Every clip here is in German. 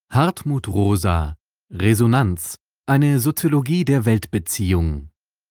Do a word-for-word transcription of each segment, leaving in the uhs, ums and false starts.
Hartmut Rosa Resonanz. Eine Soziologie der Weltbeziehung.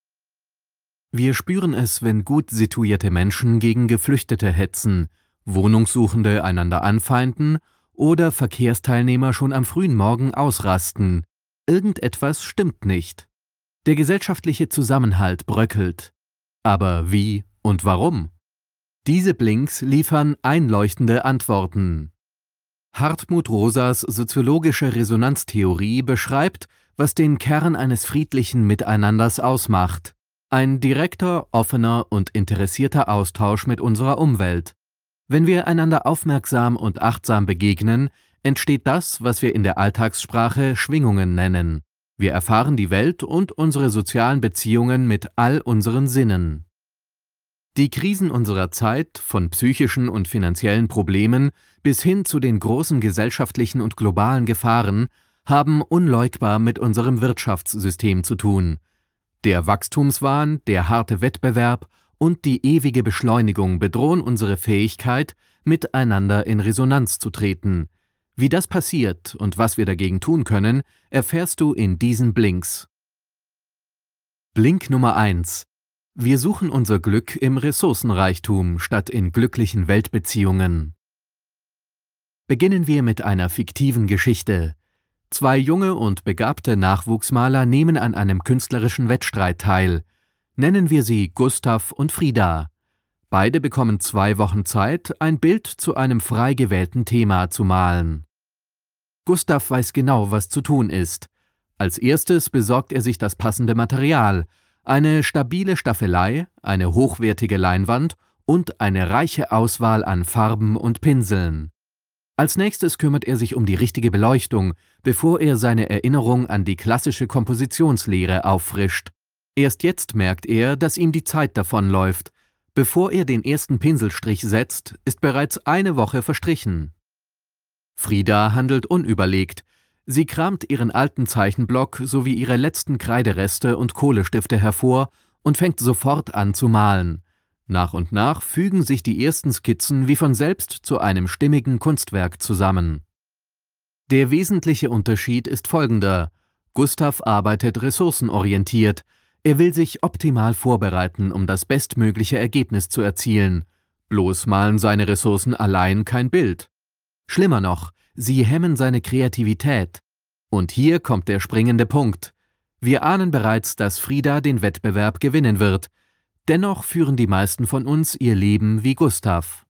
Wir spüren es, wenn gut situierte Menschen gegen Geflüchtete hetzen, Wohnungssuchende einander anfeinden oder Verkehrsteilnehmer schon am frühen Morgen ausrasten. Irgendetwas stimmt nicht. Der gesellschaftliche Zusammenhalt bröckelt. Aber wie und warum? Diese Blinks liefern einleuchtende Antworten. Hartmut Rosas soziologische Resonanztheorie beschreibt, was den Kern eines friedlichen Miteinanders ausmacht: ein direkter, offener und interessierter Austausch mit unserer Umwelt. Wenn wir einander aufmerksam und achtsam begegnen, entsteht das, was wir in der Alltagssprache Schwingungen nennen. Wir erfahren die Welt und unsere sozialen Beziehungen mit all unseren Sinnen. Die Krisen unserer Zeit, von psychischen und finanziellen Problemen bis hin zu den großen gesellschaftlichen und globalen Gefahren, haben unleugbar mit unserem Wirtschaftssystem zu tun. Der Wachstumswahn, der harte Wettbewerb und die ewige Beschleunigung bedrohen unsere Fähigkeit, miteinander in Resonanz zu treten. Wie das passiert und was wir dagegen tun können, erfährst du in diesen Blinks. Blink Nummer eins. Wir suchen unser Glück im Ressourcenreichtum statt in glücklichen Weltbeziehungen. Beginnen wir mit einer fiktiven Geschichte. Zwei junge und begabte Nachwuchsmaler nehmen an einem künstlerischen Wettstreit teil. Nennen wir sie Gustav und Frida. Beide bekommen zwei Wochen Zeit, ein Bild zu einem frei gewählten Thema zu malen. Gustav weiß genau, was zu tun ist. Als erstes besorgt er sich das passende Material: eine stabile Staffelei, eine hochwertige Leinwand und eine reiche Auswahl an Farben und Pinseln. Als nächstes kümmert er sich um die richtige Beleuchtung, bevor er seine Erinnerung an die klassische Kompositionslehre auffrischt. Erst jetzt merkt er, dass ihm die Zeit davonläuft. Bevor er den ersten Pinselstrich setzt, ist bereits eine Woche verstrichen. Frida handelt unüberlegt. Sie kramt ihren alten Zeichenblock sowie ihre letzten Kreidereste und Kohlestifte hervor und fängt sofort an zu malen. Nach und nach fügen sich die ersten Skizzen wie von selbst zu einem stimmigen Kunstwerk zusammen. Der wesentliche Unterschied ist folgender: Gustav arbeitet ressourcenorientiert. Er will sich optimal vorbereiten, um das bestmögliche Ergebnis zu erzielen. Bloß malen seine Ressourcen allein kein Bild. Schlimmer noch, sie hemmen seine Kreativität. Und hier kommt der springende Punkt. Wir ahnen bereits, dass Frida den Wettbewerb gewinnen wird. Dennoch führen die meisten von uns ihr Leben wie Gustav.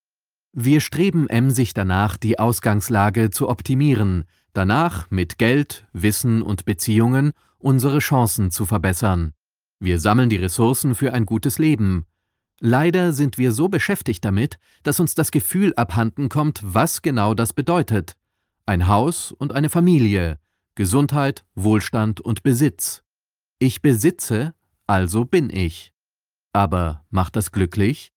Wir streben emsig danach, die Ausgangslage zu optimieren, danach mit Geld, Wissen und Beziehungen unsere Chancen zu verbessern. Wir sammeln die Ressourcen für ein gutes Leben. Leider sind wir so beschäftigt damit, dass uns das Gefühl abhanden kommt, was genau das bedeutet. Ein Haus und eine Familie, Gesundheit, Wohlstand und Besitz. Ich besitze, also bin ich. Aber macht das glücklich?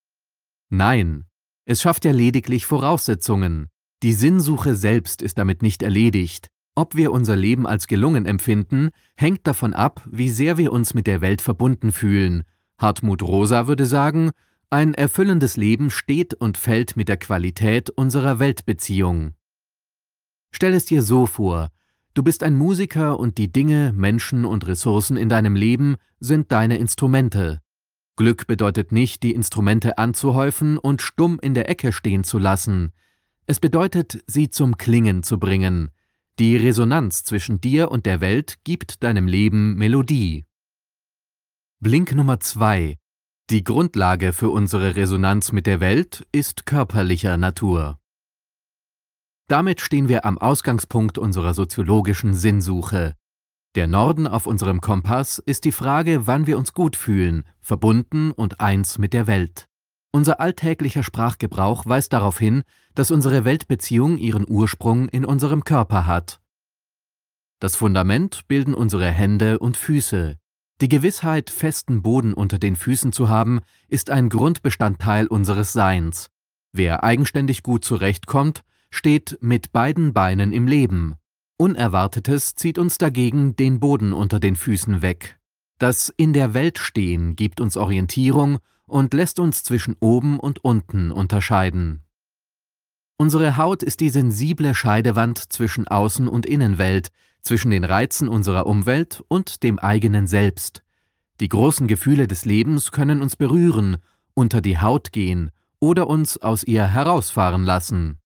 Nein, es schafft ja lediglich Voraussetzungen. Die Sinnsuche selbst ist damit nicht erledigt. Ob wir unser Leben als gelungen empfinden, hängt davon ab, wie sehr wir uns mit der Welt verbunden fühlen. Hartmut Rosa würde sagen, ein erfüllendes Leben steht und fällt mit der Qualität unserer Weltbeziehung. Stell es dir so vor: Du bist ein Musiker und die Dinge, Menschen und Ressourcen in deinem Leben sind deine Instrumente. Glück bedeutet nicht, die Instrumente anzuhäufen und stumm in der Ecke stehen zu lassen. Es bedeutet, sie zum Klingen zu bringen. Die Resonanz zwischen dir und der Welt gibt deinem Leben Melodie. Blink Nummer zwei. Die Grundlage für unsere Resonanz mit der Welt ist körperlicher Natur. Damit stehen wir am Ausgangspunkt unserer soziologischen Sinnsuche. Der Norden auf unserem Kompass ist die Frage, wann wir uns gut fühlen, verbunden und eins mit der Welt. Unser alltäglicher Sprachgebrauch weist darauf hin, dass unsere Weltbeziehung ihren Ursprung in unserem Körper hat. Das Fundament bilden unsere Hände und Füße. Die Gewissheit, festen Boden unter den Füßen zu haben, ist ein Grundbestandteil unseres Seins. Wer eigenständig gut zurechtkommt, steht mit beiden Beinen im Leben. Unerwartetes zieht uns dagegen den Boden unter den Füßen weg. Das in der Welt stehen gibt uns Orientierung und lässt uns zwischen oben und unten unterscheiden. Unsere Haut ist die sensible Scheidewand zwischen Außen- und Innenwelt, zwischen den Reizen unserer Umwelt und dem eigenen Selbst. Die großen Gefühle des Lebens können uns berühren, unter die Haut gehen oder uns aus ihr herausfahren lassen.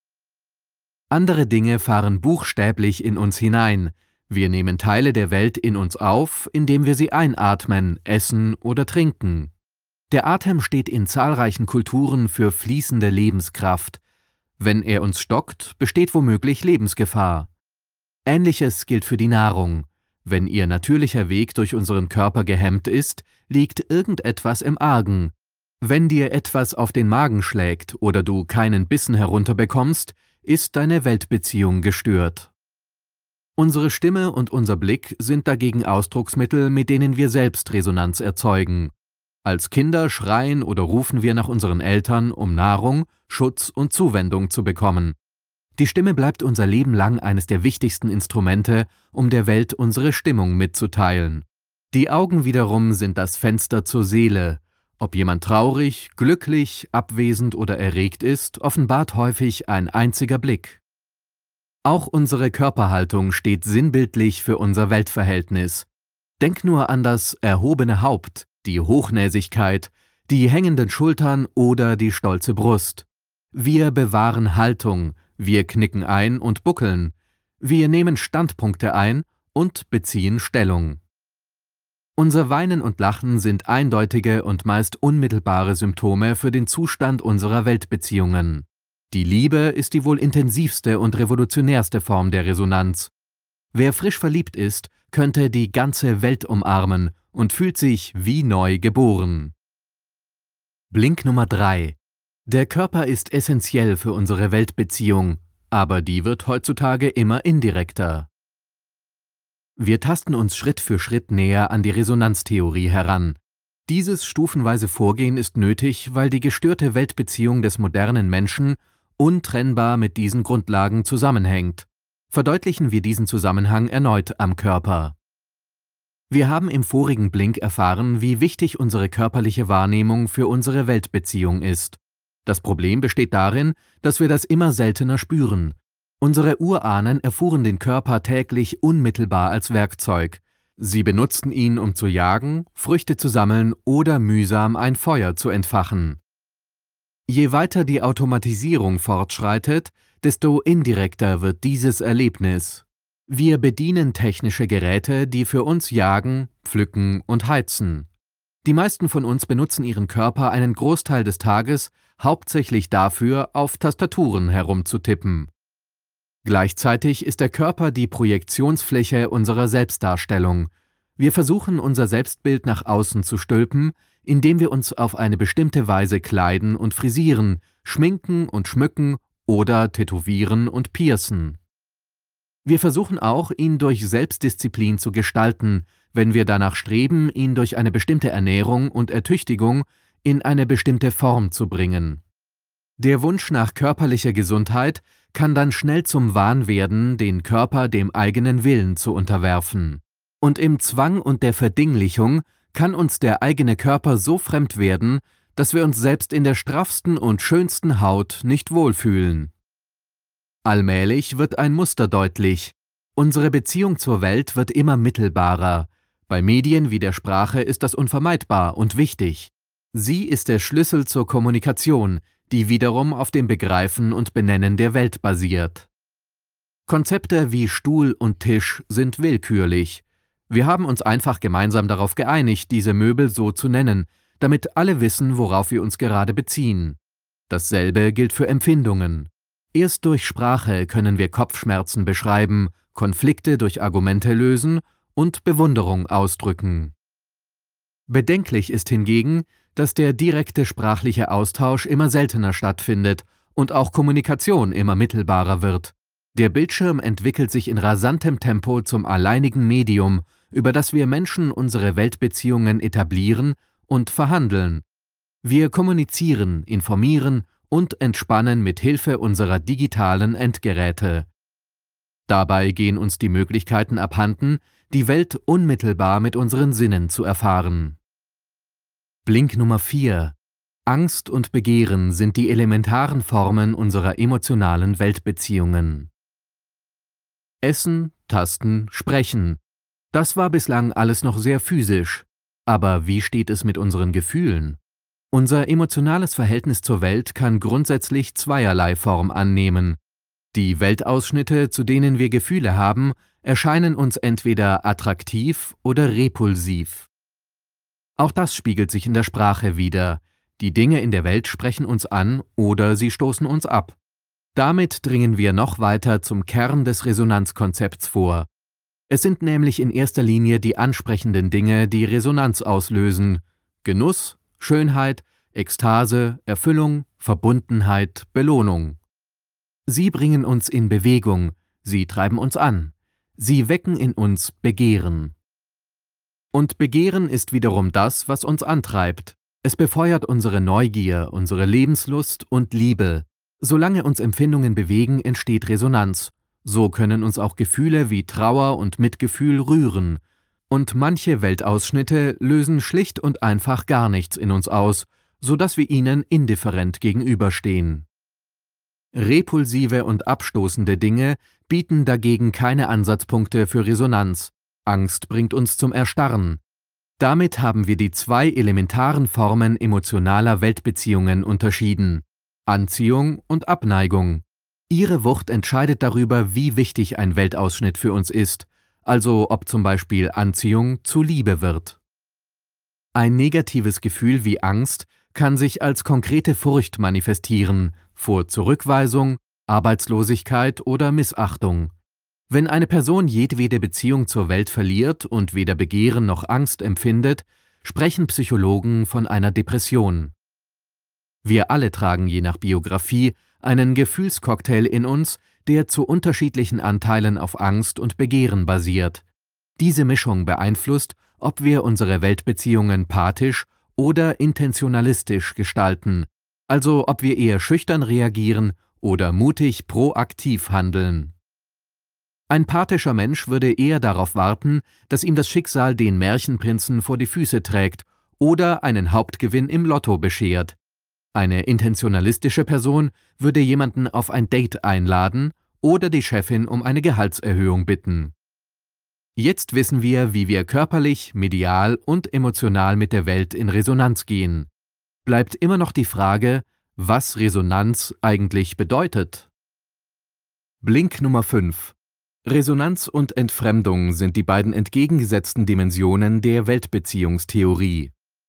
Andere Dinge fahren buchstäblich in uns hinein. Wir nehmen Teile der Welt in uns auf, indem wir sie einatmen, essen oder trinken. Der Atem steht in zahlreichen Kulturen für fließende Lebenskraft. Wenn er uns stockt, besteht womöglich Lebensgefahr. Ähnliches gilt für die Nahrung. Wenn ihr natürlicher Weg durch unseren Körper gehemmt ist, liegt irgendetwas im Argen. Wenn dir etwas auf den Magen schlägt oder du keinen Bissen herunterbekommst, ist deine Weltbeziehung gestört. Unsere Stimme und unser Blick sind dagegen Ausdrucksmittel, mit denen wir selbst Resonanz erzeugen. Als Kinder schreien oder rufen wir nach unseren Eltern, um Nahrung, Schutz und Zuwendung zu bekommen. Die Stimme bleibt unser Leben lang eines der wichtigsten Instrumente, um der Welt unsere Stimmung mitzuteilen. Die Augen wiederum sind das Fenster zur Seele. Ob jemand traurig, glücklich, abwesend oder erregt ist, offenbart häufig ein einziger Blick. Auch unsere Körperhaltung steht sinnbildlich für unser Weltverhältnis. Denk nur an das erhobene Haupt, die Hochnäsigkeit, die hängenden Schultern oder die stolze Brust. Wir bewahren Haltung, wir knicken ein und buckeln, wir nehmen Standpunkte ein und beziehen Stellung. Unser Weinen und Lachen sind eindeutige und meist unmittelbare Symptome für den Zustand unserer Weltbeziehungen. Die Liebe ist die wohl intensivste und revolutionärste Form der Resonanz. Wer frisch verliebt ist, könnte die ganze Welt umarmen und fühlt sich wie neu geboren. Blink Nummer drei. Der Körper ist essentiell für unsere Weltbeziehung, aber die wird heutzutage immer indirekter. Wir tasten uns Schritt für Schritt näher an die Resonanztheorie heran. Dieses stufenweise Vorgehen ist nötig, weil die gestörte Weltbeziehung des modernen Menschen untrennbar mit diesen Grundlagen zusammenhängt. Verdeutlichen wir diesen Zusammenhang erneut am Körper. Wir haben im vorigen Blink erfahren, wie wichtig unsere körperliche Wahrnehmung für unsere Weltbeziehung ist. Das Problem besteht darin, dass wir das immer seltener spüren. Unsere Urahnen erfuhren den Körper täglich unmittelbar als Werkzeug. Sie benutzten ihn, um zu jagen, Früchte zu sammeln oder mühsam ein Feuer zu entfachen. Je weiter die Automatisierung fortschreitet, desto indirekter wird dieses Erlebnis. Wir bedienen technische Geräte, die für uns jagen, pflücken und heizen. Die meisten von uns benutzen ihren Körper einen Großteil des Tages hauptsächlich dafür, auf Tastaturen herumzutippen. Gleichzeitig ist der Körper die Projektionsfläche unserer Selbstdarstellung. Wir versuchen, unser Selbstbild nach außen zu stülpen, indem wir uns auf eine bestimmte Weise kleiden und frisieren, schminken und schmücken oder tätowieren und piercen. Wir versuchen auch, ihn durch Selbstdisziplin zu gestalten, wenn wir danach streben, ihn durch eine bestimmte Ernährung und Ertüchtigung in eine bestimmte Form zu bringen. Der Wunsch nach körperlicher Gesundheit kann dann schnell zum Wahn werden, den Körper dem eigenen Willen zu unterwerfen. Und im Zwang und der Verdinglichung kann uns der eigene Körper so fremd werden, dass wir uns selbst in der straffsten und schönsten Haut nicht wohlfühlen. Allmählich wird ein Muster deutlich. Unsere Beziehung zur Welt wird immer mittelbarer. Bei Medien wie der Sprache ist das unvermeidbar und wichtig. Sie ist der Schlüssel zur Kommunikation, die wiederum auf dem Begreifen und Benennen der Welt basiert. Konzepte wie Stuhl und Tisch sind willkürlich. Wir haben uns einfach gemeinsam darauf geeinigt, diese Möbel so zu nennen, damit alle wissen, worauf wir uns gerade beziehen. Dasselbe gilt für Empfindungen. Erst durch Sprache können wir Kopfschmerzen beschreiben, Konflikte durch Argumente lösen und Bewunderung ausdrücken. Bedenklich ist hingegen, dass der direkte sprachliche Austausch immer seltener stattfindet und auch Kommunikation immer mittelbarer wird. Der Bildschirm entwickelt sich in rasantem Tempo zum alleinigen Medium, über das wir Menschen unsere Weltbeziehungen etablieren und verhandeln. Wir kommunizieren, informieren und entspannen mit Hilfe unserer digitalen Endgeräte. Dabei gehen uns die Möglichkeiten abhanden, die Welt unmittelbar mit unseren Sinnen zu erfahren. Blink Nummer vier. Angst und Begehren sind die elementaren Formen unserer emotionalen Weltbeziehungen. Essen, Tasten, Sprechen. Das war bislang alles noch sehr physisch. Aber wie steht es mit unseren Gefühlen? Unser emotionales Verhältnis zur Welt kann grundsätzlich zweierlei Form annehmen. Die Weltausschnitte, zu denen wir Gefühle haben, erscheinen uns entweder attraktiv oder repulsiv. Auch das spiegelt sich in der Sprache wider. Die Dinge in der Welt sprechen uns an oder sie stoßen uns ab. Damit dringen wir noch weiter zum Kern des Resonanzkonzepts vor. Es sind nämlich in erster Linie die ansprechenden Dinge, die Resonanz auslösen: Genuss, Schönheit, Ekstase, Erfüllung, Verbundenheit, Belohnung. Sie bringen uns in Bewegung, sie treiben uns an, sie wecken in uns Begehren. Und Begehren ist wiederum das, was uns antreibt. Es befeuert unsere Neugier, unsere Lebenslust und Liebe. Solange uns Empfindungen bewegen, entsteht Resonanz. So können uns auch Gefühle wie Trauer und Mitgefühl rühren. Und manche Weltausschnitte lösen schlicht und einfach gar nichts in uns aus, sodass wir ihnen indifferent gegenüberstehen. Repulsive und abstoßende Dinge bieten dagegen keine Ansatzpunkte für Resonanz. Angst bringt uns zum Erstarren. Damit haben wir die zwei elementaren Formen emotionaler Weltbeziehungen unterschieden: Anziehung und Abneigung. Ihre Wucht entscheidet darüber, wie wichtig ein Weltausschnitt für uns ist, also ob zum Beispiel Anziehung zu Liebe wird. Ein negatives Gefühl wie Angst kann sich als konkrete Furcht manifestieren, vor Zurückweisung, Arbeitslosigkeit oder Missachtung. Wenn eine Person jedwede Beziehung zur Welt verliert und weder Begehren noch Angst empfindet, sprechen Psychologen von einer Depression. Wir alle tragen je nach Biografie einen Gefühlscocktail in uns, der zu unterschiedlichen Anteilen auf Angst und Begehren basiert. Diese Mischung beeinflusst, ob wir unsere Weltbeziehungen pathisch oder intentionalistisch gestalten, also ob wir eher schüchtern reagieren oder mutig proaktiv handeln. Ein pathischer Mensch würde eher darauf warten, dass ihm das Schicksal den Märchenprinzen vor die Füße trägt oder einen Hauptgewinn im Lotto beschert. Eine intentionalistische Person würde jemanden auf ein Date einladen oder die Chefin um eine Gehaltserhöhung bitten. Jetzt wissen wir, wie wir körperlich, medial und emotional mit der Welt in Resonanz gehen. Bleibt immer noch die Frage, was Resonanz eigentlich bedeutet. Blink Nummer fünf. Resonanz und Entfremdung sind die beiden entgegengesetzten Dimensionen der Weltbeziehungstheorie.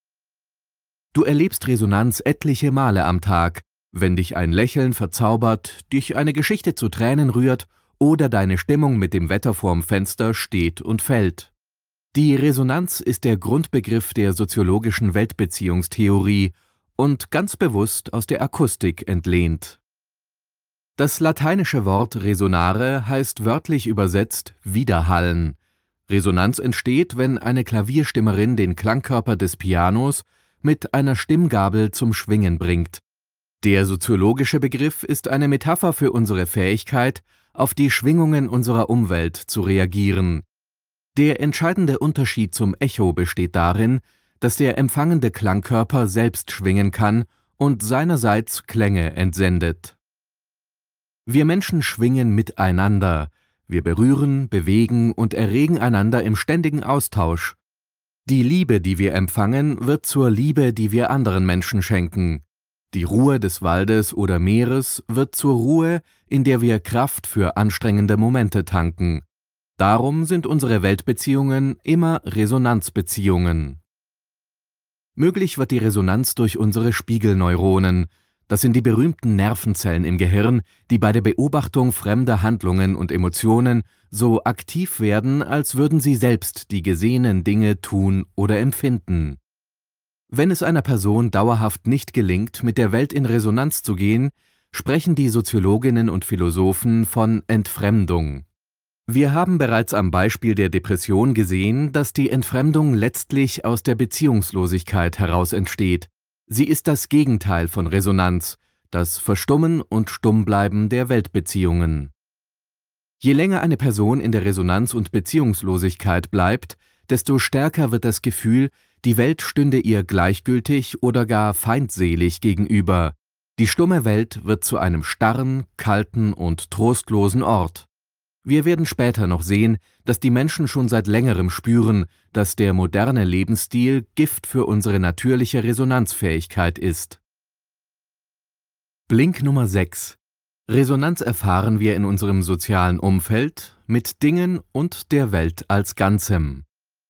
Du erlebst Resonanz etliche Male am Tag, wenn dich ein Lächeln verzaubert, dich eine Geschichte zu Tränen rührt oder deine Stimmung mit dem Wetter vorm Fenster steht und fällt. Die Resonanz ist der Grundbegriff der soziologischen Weltbeziehungstheorie und ganz bewusst aus der Akustik entlehnt. Das lateinische Wort resonare heißt wörtlich übersetzt widerhallen. Resonanz entsteht, wenn eine Klavierstimmerin den Klangkörper des Pianos mit einer Stimmgabel zum Schwingen bringt. Der soziologische Begriff ist eine Metapher für unsere Fähigkeit, auf die Schwingungen unserer Umwelt zu reagieren. Der entscheidende Unterschied zum Echo besteht darin, dass der empfangende Klangkörper selbst schwingen kann und seinerseits Klänge entsendet. Wir Menschen schwingen miteinander. Wir berühren, bewegen und erregen einander im ständigen Austausch. Die Liebe, die wir empfangen, wird zur Liebe, die wir anderen Menschen schenken. Die Ruhe des Waldes oder Meeres wird zur Ruhe, in der wir Kraft für anstrengende Momente tanken. Darum sind unsere Weltbeziehungen immer Resonanzbeziehungen. Möglich wird die Resonanz durch unsere Spiegelneuronen. Das sind die berühmten Nervenzellen im Gehirn, die bei der Beobachtung fremder Handlungen und Emotionen so aktiv werden, als würden sie selbst die gesehenen Dinge tun oder empfinden. Wenn es einer Person dauerhaft nicht gelingt, mit der Welt in Resonanz zu gehen, sprechen die Soziologinnen und Philosophen von Entfremdung. Wir haben bereits am Beispiel der Depression gesehen, dass die Entfremdung letztlich aus der Beziehungslosigkeit heraus entsteht. Sie ist das Gegenteil von Resonanz, das Verstummen und Stummbleiben der Weltbeziehungen. Je länger eine Person in der Resonanz und Beziehungslosigkeit bleibt, desto stärker wird das Gefühl, die Welt stünde ihr gleichgültig oder gar feindselig gegenüber. Die stumme Welt wird zu einem starren, kalten und trostlosen Ort. Wir werden später noch sehen, dass die Menschen schon seit längerem spüren, dass der moderne Lebensstil Gift für unsere natürliche Resonanzfähigkeit ist. Blink Nummer sechs. Resonanz erfahren wir in unserem sozialen Umfeld, mit Dingen und der Welt als Ganzem.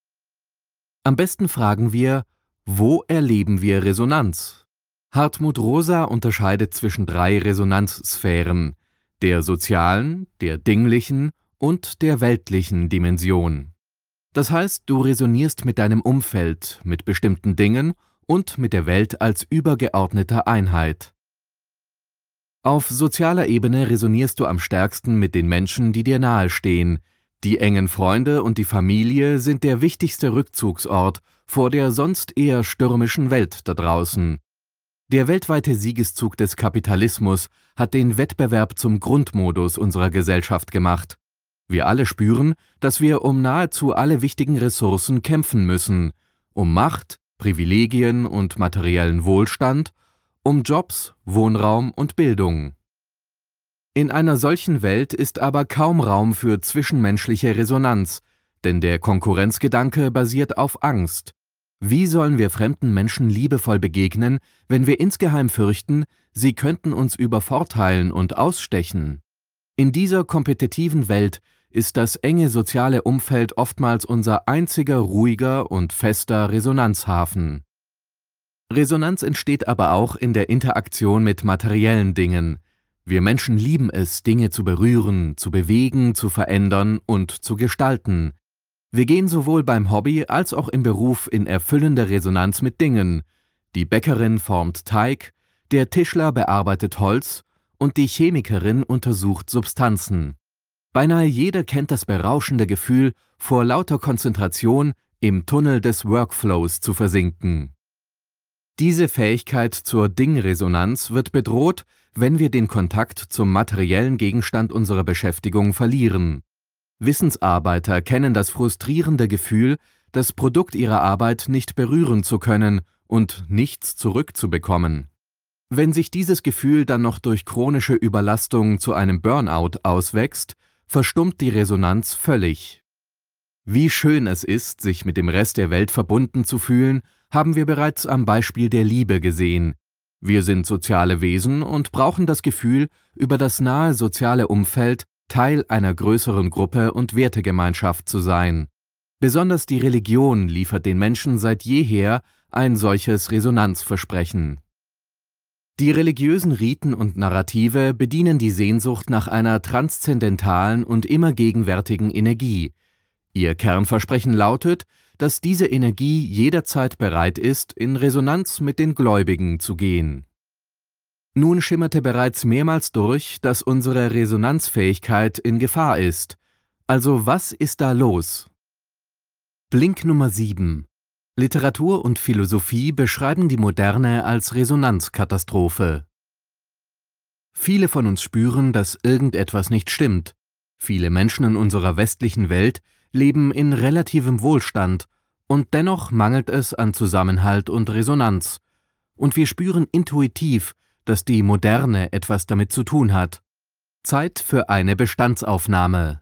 Am besten fragen wir, wo erleben wir Resonanz? Hartmut Rosa unterscheidet zwischen drei Resonanzsphären: der sozialen, der dinglichen und der weltlichen Dimension. Das heißt, du resonierst mit deinem Umfeld, mit bestimmten Dingen und mit der Welt als übergeordneter Einheit. Auf sozialer Ebene resonierst du am stärksten mit den Menschen, die dir nahestehen. Die engen Freunde und die Familie sind der wichtigste Rückzugsort vor der sonst eher stürmischen Welt da draußen. Der weltweite Siegeszug des Kapitalismus hat den Wettbewerb zum Grundmodus unserer Gesellschaft gemacht. Wir alle spüren, dass wir um nahezu alle wichtigen Ressourcen kämpfen müssen: um Macht, Privilegien und materiellen Wohlstand, um Jobs, Wohnraum und Bildung. In einer solchen Welt ist aber kaum Raum für zwischenmenschliche Resonanz, denn der Konkurrenzgedanke basiert auf Angst. Wie sollen wir fremden Menschen liebevoll begegnen, wenn wir insgeheim fürchten, sie könnten uns übervorteilen und ausstechen? In dieser kompetitiven Welt ist das enge soziale Umfeld oftmals unser einziger ruhiger und fester Resonanzhafen. Resonanz entsteht aber auch in der Interaktion mit materiellen Dingen. Wir Menschen lieben es, Dinge zu berühren, zu bewegen, zu verändern und zu gestalten. Wir gehen sowohl beim Hobby als auch im Beruf in erfüllende Resonanz mit Dingen. Die Bäckerin formt Teig, der Tischler bearbeitet Holz und die Chemikerin untersucht Substanzen. Beinahe jeder kennt das berauschende Gefühl, vor lauter Konzentration im Tunnel des Workflows zu versinken. Diese Fähigkeit zur Dingresonanz wird bedroht, wenn wir den Kontakt zum materiellen Gegenstand unserer Beschäftigung verlieren. Wissensarbeiter kennen das frustrierende Gefühl, das Produkt ihrer Arbeit nicht berühren zu können und nichts zurückzubekommen. Wenn sich dieses Gefühl dann noch durch chronische Überlastung zu einem Burnout auswächst, verstummt die Resonanz völlig. Wie schön es ist, sich mit dem Rest der Welt verbunden zu fühlen, haben wir bereits am Beispiel der Liebe gesehen. Wir sind soziale Wesen und brauchen das Gefühl, über das nahe soziale Umfeld Teil einer größeren Gruppe und Wertegemeinschaft zu sein. Besonders die Religion liefert den Menschen seit jeher ein solches Resonanzversprechen. Die religiösen Riten und Narrative bedienen die Sehnsucht nach einer transzendentalen und immer gegenwärtigen Energie. Ihr Kernversprechen lautet, dass diese Energie jederzeit bereit ist, in Resonanz mit den Gläubigen zu gehen. Nun schimmerte bereits mehrmals durch, dass unsere Resonanzfähigkeit in Gefahr ist. Also was ist da los? Blink Nummer sieben. Literatur und Philosophie beschreiben die Moderne als Resonanzkatastrophe. Viele von uns spüren, dass irgendetwas nicht stimmt. Viele Menschen in unserer westlichen Welt leben in relativem Wohlstand und dennoch mangelt es an Zusammenhalt und Resonanz. Und wir spüren intuitiv, dass die Moderne etwas damit zu tun hat. Zeit für eine Bestandsaufnahme.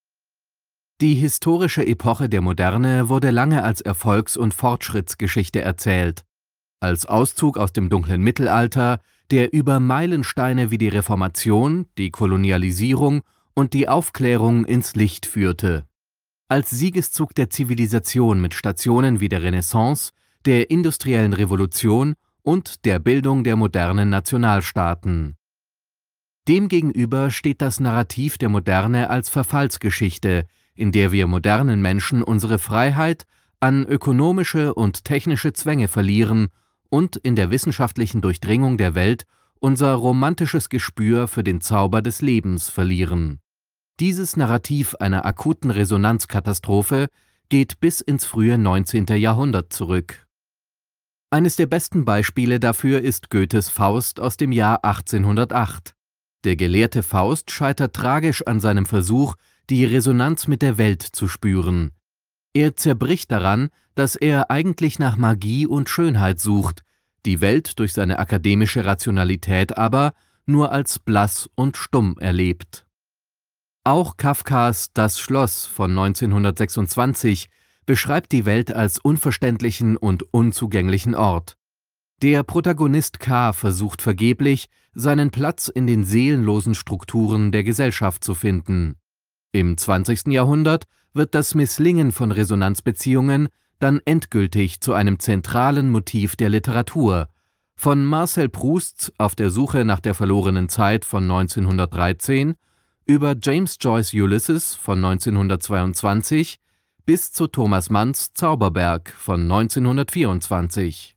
Die historische Epoche der Moderne wurde lange als Erfolgs- und Fortschrittsgeschichte erzählt. Als Auszug aus dem dunklen Mittelalter, der über Meilensteine wie die Reformation, die Kolonialisierung und die Aufklärung ins Licht führte. Als Siegeszug der Zivilisation mit Stationen wie der Renaissance, der industriellen Revolution und der Bildung der modernen Nationalstaaten. Demgegenüber steht das Narrativ der Moderne als Verfallsgeschichte, in der wir modernen Menschen unsere Freiheit an ökonomische und technische Zwänge verlieren und in der wissenschaftlichen Durchdringung der Welt unser romantisches Gespür für den Zauber des Lebens verlieren. Dieses Narrativ einer akuten Resonanzkatastrophe geht bis ins frühe neunzehnte Jahrhundert zurück. Eines der besten Beispiele dafür ist Goethes Faust aus dem Jahr achtzehnhundertacht. Der gelehrte Faust scheitert tragisch an seinem Versuch, die Resonanz mit der Welt zu spüren. Er zerbricht daran, dass er eigentlich nach Magie und Schönheit sucht, die Welt durch seine akademische Rationalität aber nur als blass und stumm erlebt. Auch Kafkas Das Schloss von neunzehnhundertsechsundzwanzig beschreibt die Welt als unverständlichen und unzugänglichen Ort. Der Protagonist K. versucht vergeblich, seinen Platz in den seelenlosen Strukturen der Gesellschaft zu finden. Im zwanzigsten Jahrhundert wird das Misslingen von Resonanzbeziehungen dann endgültig zu einem zentralen Motiv der Literatur. Von Marcel Proust Auf der Suche nach der verlorenen Zeit von neunzehnhundertdreizehn über James Joyce Ulysses von neunzehnhundertzweiundzwanzig bis zu Thomas Manns Zauberberg von neunzehnhundertvierundzwanzig.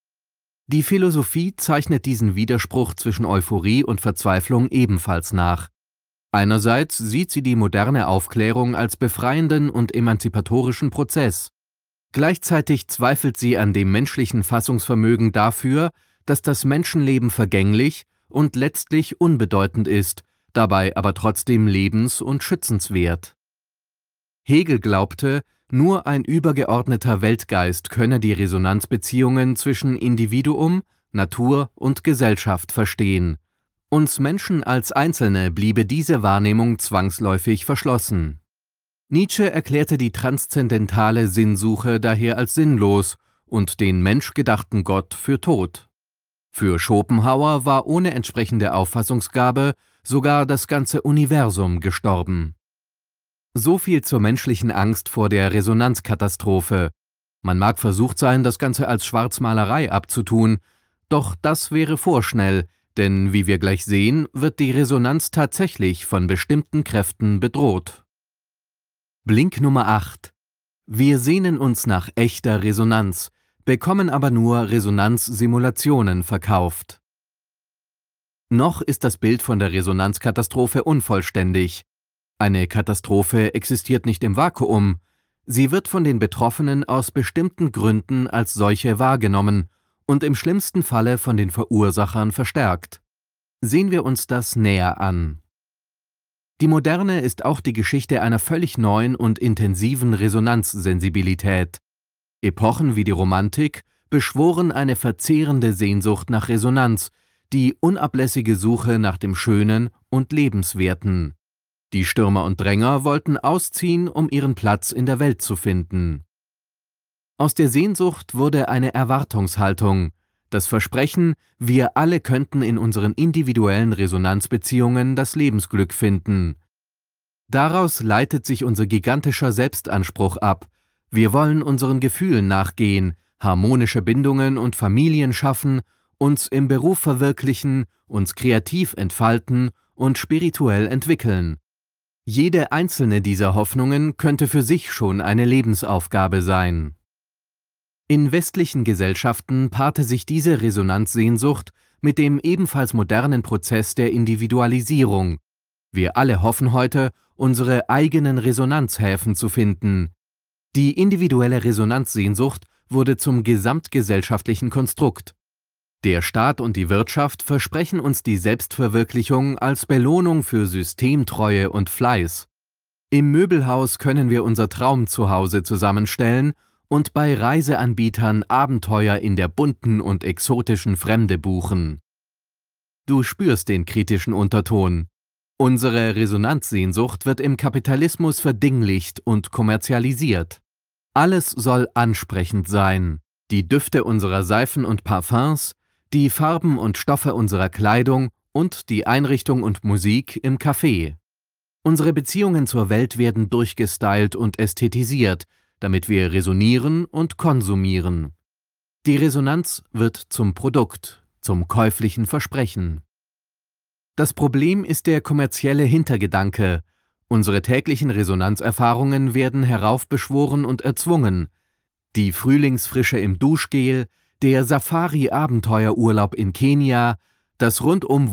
Die Philosophie zeichnet diesen Widerspruch zwischen Euphorie und Verzweiflung ebenfalls nach. Einerseits sieht sie die moderne Aufklärung als befreienden und emanzipatorischen Prozess. Gleichzeitig zweifelt sie an dem menschlichen Fassungsvermögen dafür, dass das Menschenleben vergänglich und letztlich unbedeutend ist, dabei aber trotzdem lebens- und schützenswert. Hegel glaubte, nur ein übergeordneter Weltgeist könne die Resonanzbeziehungen zwischen Individuum, Natur und Gesellschaft verstehen. Uns Menschen als Einzelne bliebe diese Wahrnehmung zwangsläufig verschlossen. Nietzsche erklärte die transzendentale Sinnsuche daher als sinnlos und den menschgedachten Gott für tot. Für Schopenhauer war ohne entsprechende Auffassungsgabe sogar das ganze Universum gestorben. So viel zur menschlichen Angst vor der Resonanzkatastrophe. Man mag versucht sein, das Ganze als Schwarzmalerei abzutun, doch das wäre vorschnell, denn wie wir gleich sehen, wird die Resonanz tatsächlich von bestimmten Kräften bedroht. Blink Nummer acht. Wir sehnen uns nach echter Resonanz, bekommen aber nur Resonanzsimulationen verkauft. Noch ist das Bild von der Resonanzkatastrophe unvollständig. Eine Katastrophe existiert nicht im Vakuum. Sie wird von den Betroffenen aus bestimmten Gründen als solche wahrgenommen und im schlimmsten Falle von den Verursachern verstärkt. Sehen wir uns das näher an. Die Moderne ist auch die Geschichte einer völlig neuen und intensiven Resonanzsensibilität. Epochen wie die Romantik beschworen eine verzehrende Sehnsucht nach Resonanz, die unablässige Suche nach dem Schönen und Lebenswerten. Die Stürmer und Dränger wollten ausziehen, um ihren Platz in der Welt zu finden. Aus der Sehnsucht wurde eine Erwartungshaltung, das Versprechen, wir alle könnten in unseren individuellen Resonanzbeziehungen das Lebensglück finden. Daraus leitet sich unser gigantischer Selbstanspruch ab. Wir wollen unseren Gefühlen nachgehen, harmonische Bindungen und Familien schaffen, uns im Beruf verwirklichen, uns kreativ entfalten und spirituell entwickeln. Jede einzelne dieser Hoffnungen könnte für sich schon eine Lebensaufgabe sein. In westlichen Gesellschaften paarte sich diese Resonanzsehnsucht mit dem ebenfalls modernen Prozess der Individualisierung. Wir alle hoffen heute, unsere eigenen Resonanzhäfen zu finden. Die individuelle Resonanzsehnsucht wurde zum gesamtgesellschaftlichen Konstrukt. Der Staat und die Wirtschaft versprechen uns die Selbstverwirklichung als Belohnung für Systemtreue und Fleiß. Im Möbelhaus können wir unser Traumzuhause zusammenstellen und bei Reiseanbietern Abenteuer in der bunten und exotischen Fremde buchen. Du spürst den kritischen Unterton. Unsere Resonanzsehnsucht wird im Kapitalismus verdinglicht und kommerzialisiert. Alles soll ansprechend sein. Die Düfte unserer Seifen und Parfums, die Farben und Stoffe unserer Kleidung und die Einrichtung und Musik im Café. Unsere Beziehungen zur Welt werden durchgestylt und ästhetisiert, damit wir resonieren und konsumieren. Die Resonanz wird zum Produkt, zum käuflichen Versprechen. Das Problem ist der kommerzielle Hintergedanke. Unsere täglichen Resonanzerfahrungen werden heraufbeschworen und erzwungen. Die Frühlingsfrische im Duschgel, der Safari-Abenteuerurlaub in Kenia, das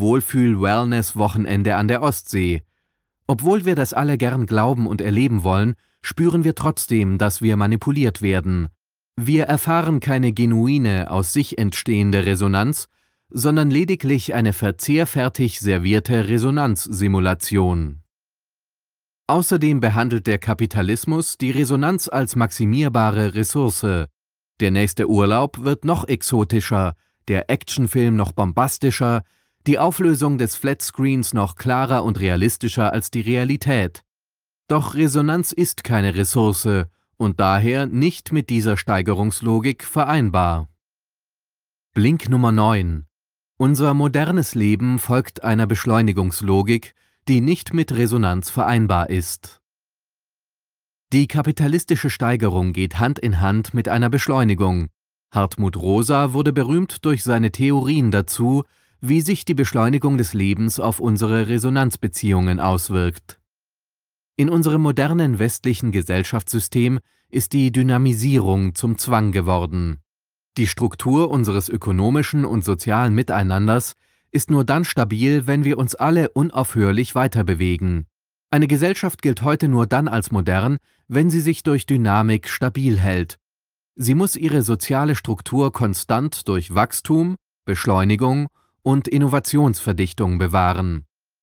Rundum-Wohlfühl-Wellness-Wochenende an der Ostsee. Obwohl wir das alle gern glauben und erleben wollen, spüren wir trotzdem, dass wir manipuliert werden. Wir erfahren keine genuine, aus sich entstehende Resonanz, sondern lediglich eine verzehrfertig servierte Resonanzsimulation. Außerdem behandelt der Kapitalismus die Resonanz als maximierbare Ressource. Der nächste Urlaub wird noch exotischer, der Actionfilm noch bombastischer, die Auflösung des Flatscreens noch klarer und realistischer als die Realität. Doch Resonanz ist keine Ressource und daher nicht mit dieser Steigerungslogik vereinbar. Blink Nummer neun. Unser modernes Leben folgt einer Beschleunigungslogik, die nicht mit Resonanz vereinbar ist. Die kapitalistische Steigerung geht Hand in Hand mit einer Beschleunigung. Hartmut Rosa wurde berühmt durch seine Theorien dazu, wie sich die Beschleunigung des Lebens auf unsere Resonanzbeziehungen auswirkt. In unserem modernen westlichen Gesellschaftssystem ist die Dynamisierung zum Zwang geworden. Die Struktur unseres ökonomischen und sozialen Miteinanders ist nur dann stabil, wenn wir uns alle unaufhörlich weiterbewegen. Eine Gesellschaft gilt heute nur dann als modern, wenn sie sich durch Dynamik stabil hält. Sie muss ihre soziale Struktur konstant durch Wachstum, Beschleunigung und Innovationsverdichtung bewahren.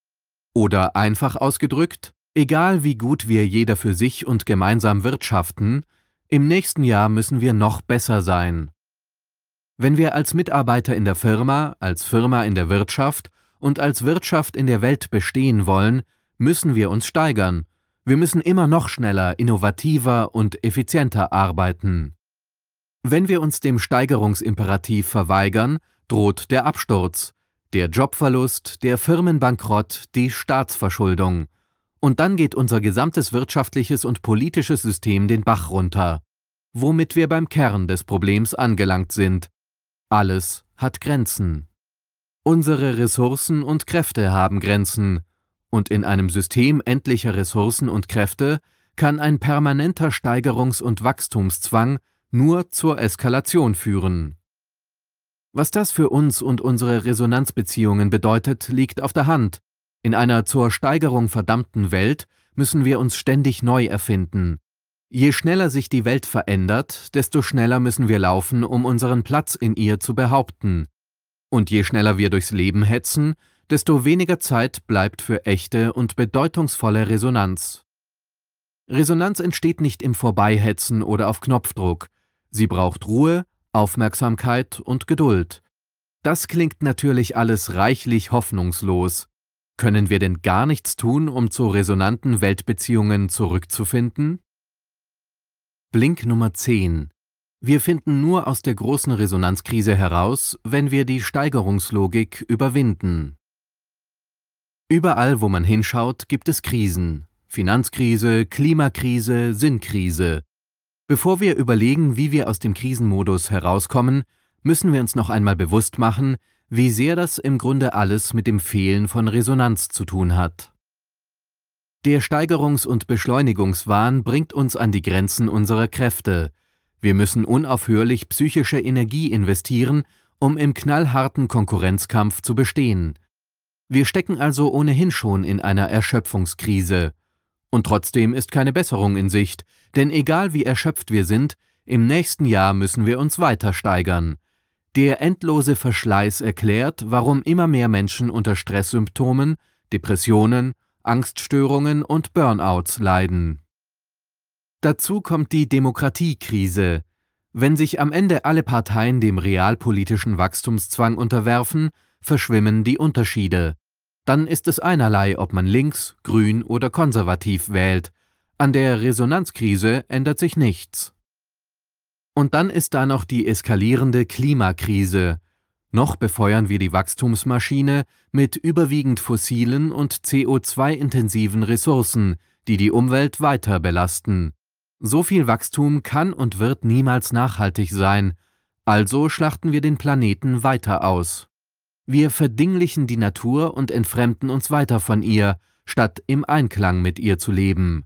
Oder einfach ausgedrückt, egal wie gut wir jeder für sich und gemeinsam wirtschaften, im nächsten Jahr müssen wir noch besser sein. Wenn wir als Mitarbeiter in der Firma, als Firma in der Wirtschaft und als Wirtschaft in der Welt bestehen wollen, müssen wir uns steigern. Wir müssen immer noch schneller, innovativer und effizienter arbeiten. Wenn wir uns dem Steigerungsimperativ verweigern, droht der Absturz, der Jobverlust, der Firmenbankrott, die Staatsverschuldung. Und dann geht unser gesamtes wirtschaftliches und politisches System den Bach runter, womit wir beim Kern des Problems angelangt sind. Alles hat Grenzen. Unsere Ressourcen und Kräfte haben Grenzen, und in einem System endlicher Ressourcen und Kräfte kann ein permanenter Steigerungs- und Wachstumszwang nur zur Eskalation führen. Was das für uns und unsere Resonanzbeziehungen bedeutet, liegt auf der Hand. In einer zur Steigerung verdammten Welt müssen wir uns ständig neu erfinden. Je schneller sich die Welt verändert, desto schneller müssen wir laufen, um unseren Platz in ihr zu behaupten. Und je schneller wir durchs Leben hetzen, desto weniger Zeit bleibt für echte und bedeutungsvolle Resonanz. Resonanz entsteht nicht im Vorbeihetzen oder auf Knopfdruck. Sie braucht Ruhe, Aufmerksamkeit und Geduld. Das klingt natürlich alles reichlich hoffnungslos. Können wir denn gar nichts tun, um zu resonanten Weltbeziehungen zurückzufinden? Blink Nummer zehn. Wir finden nur aus der großen Resonanzkrise heraus, wenn wir die Steigerungslogik überwinden. Überall, wo man hinschaut, gibt es Krisen. Finanzkrise, Klimakrise, Sinnkrise. Bevor wir überlegen, wie wir aus dem Krisenmodus herauskommen, müssen wir uns noch einmal bewusst machen, wie sehr das im Grunde alles mit dem Fehlen von Resonanz zu tun hat. Der Steigerungs- und Beschleunigungswahn bringt uns an die Grenzen unserer Kräfte. Wir müssen unaufhörlich psychische Energie investieren, um im knallharten Konkurrenzkampf zu bestehen. Wir stecken also ohnehin schon in einer Erschöpfungskrise. Und trotzdem ist keine Besserung in Sicht, denn egal wie erschöpft wir sind, im nächsten Jahr müssen wir uns weiter steigern. Der endlose Verschleiß erklärt, warum immer mehr Menschen unter Stresssymptomen, Depressionen, Angststörungen und Burnouts leiden. Dazu kommt die Demokratiekrise. Wenn sich am Ende alle Parteien dem realpolitischen Wachstumszwang unterwerfen, verschwimmen die Unterschiede. Dann ist es einerlei, ob man links, grün oder konservativ wählt. An der Resonanzkrise ändert sich nichts. Und dann ist da noch die eskalierende Klimakrise. Noch befeuern wir die Wachstumsmaschine mit überwiegend fossilen und C O zwei intensiven Ressourcen, die die Umwelt weiter belasten. So viel Wachstum kann und wird niemals nachhaltig sein, also schlachten wir den Planeten weiter aus. Wir verdinglichen die Natur und entfremden uns weiter von ihr, statt im Einklang mit ihr zu leben.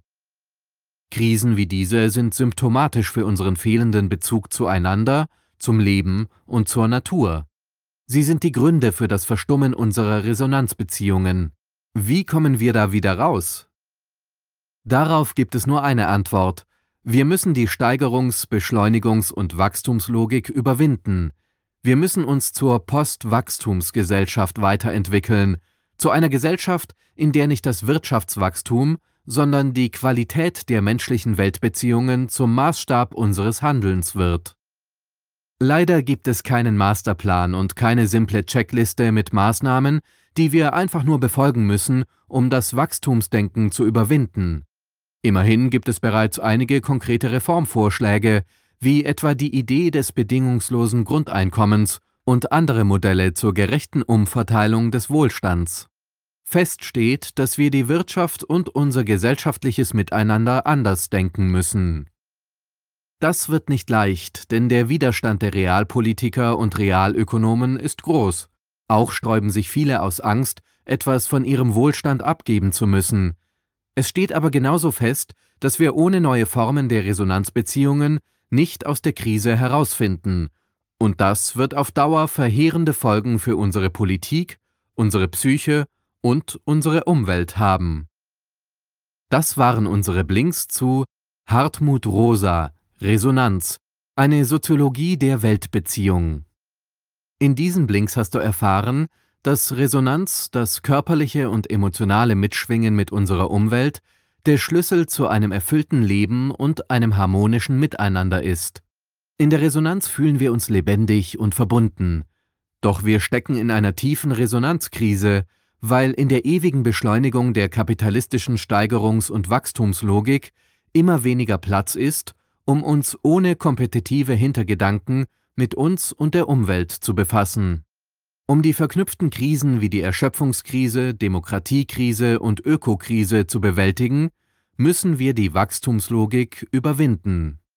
Krisen wie diese sind symptomatisch für unseren fehlenden Bezug zueinander, zum Leben und zur Natur. Sie sind die Gründe für das Verstummen unserer Resonanzbeziehungen. Wie kommen wir da wieder raus? Darauf gibt es nur eine Antwort. Wir müssen die Steigerungs-, Beschleunigungs- und Wachstumslogik überwinden. Wir müssen uns zur Postwachstumsgesellschaft weiterentwickeln, zu einer Gesellschaft, in der nicht das Wirtschaftswachstum, sondern die Qualität der menschlichen Weltbeziehungen zum Maßstab unseres Handelns wird. Leider gibt es keinen Masterplan und keine simple Checkliste mit Maßnahmen, die wir einfach nur befolgen müssen, um das Wachstumsdenken zu überwinden. Immerhin gibt es bereits einige konkrete Reformvorschläge, wie etwa die Idee des bedingungslosen Grundeinkommens und andere Modelle zur gerechten Umverteilung des Wohlstands. Fest steht, dass wir die Wirtschaft und unser gesellschaftliches Miteinander anders denken müssen. Das wird nicht leicht, denn der Widerstand der Realpolitiker und Realökonomen ist groß. Auch sträuben sich viele aus Angst, etwas von ihrem Wohlstand abgeben zu müssen. Es steht aber genauso fest, dass wir ohne neue Formen der Resonanzbeziehungen nicht aus der Krise herausfinden. Und das wird auf Dauer verheerende Folgen für unsere Politik, unsere Psyche und unsere Umwelt haben. Das waren unsere Blinks zu Hartmut Rosa, Resonanz, eine Soziologie der Weltbeziehung. In diesen Blinks hast du erfahren, dass Resonanz, das körperliche und emotionale Mitschwingen mit unserer Umwelt, der Schlüssel zu einem erfüllten Leben und einem harmonischen Miteinander ist. In der Resonanz fühlen wir uns lebendig und verbunden. Doch wir stecken in einer tiefen Resonanzkrise, weil in der ewigen Beschleunigung der kapitalistischen Steigerungs- und Wachstumslogik immer weniger Platz ist, um uns ohne kompetitive Hintergedanken mit uns und der Umwelt zu befassen. Um die verknüpften Krisen wie die Erschöpfungskrise, Demokratiekrise und Ökokrise zu bewältigen, müssen wir die Wachstumslogik überwinden.